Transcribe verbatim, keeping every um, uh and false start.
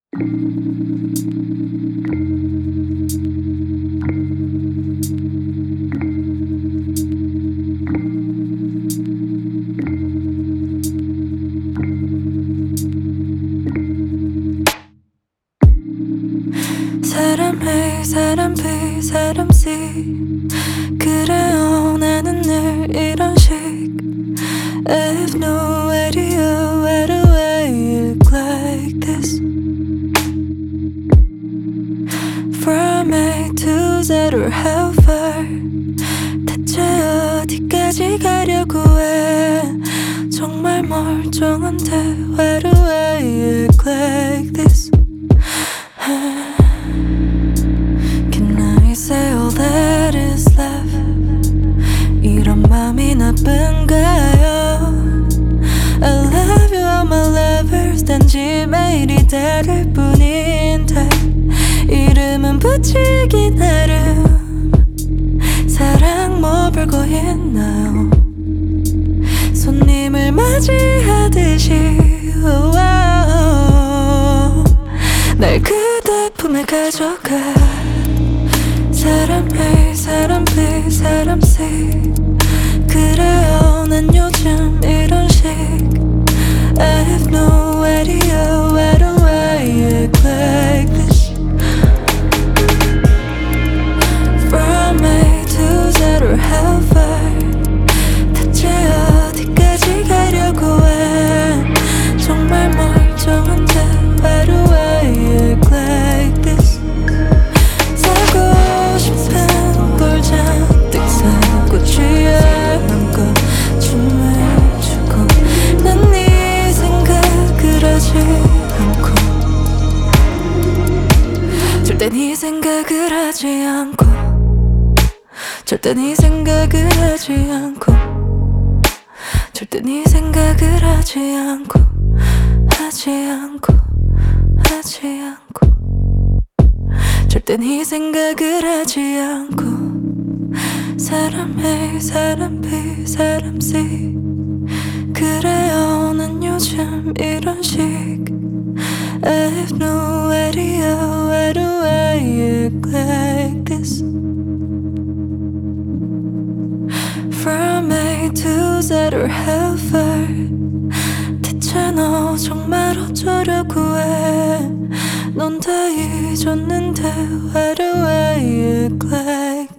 사람 A, 사람 B, 사람 C. 그래요 나는 늘 이런 식. I have no idea why do I look like this. From A to Z or how far. 대체 어디까지 가려고 해. 정말 멀쩡한데 why do I look like this. Say all that is left. 이런 맘이 나쁜가요? I love you all my lovers. 단지 매일이 다를 뿐인데 이름은 붙이기 나름. 사랑 뭐 별거 있나요? 손님을 맞이하듯이 oh, oh. 날 그대 품에 가져가. 사람 A, 사람 B, 사람 C. 그래요 난 요즘 이런 식. I have no idea why do I act like this. From A to Z or how far. 대체 어디까지 가려고 해. 정말 멀쩡한데 why do I act like this. 절대 네 생각을 하지 않고 절대 네 생각을 하지 않고 절대 네 생각을 하지 않고 하지 않고 하지 않고 절대 네 생각을 하지 않고. 사람 A, 사람 B, 사람 C. 그래요 난 요즘 이런 식. I have no idea why do I act like this. From A to Z or how far. 대체 너 정말 어쩌려고 해. 넌 다 잊었는데 why do I act like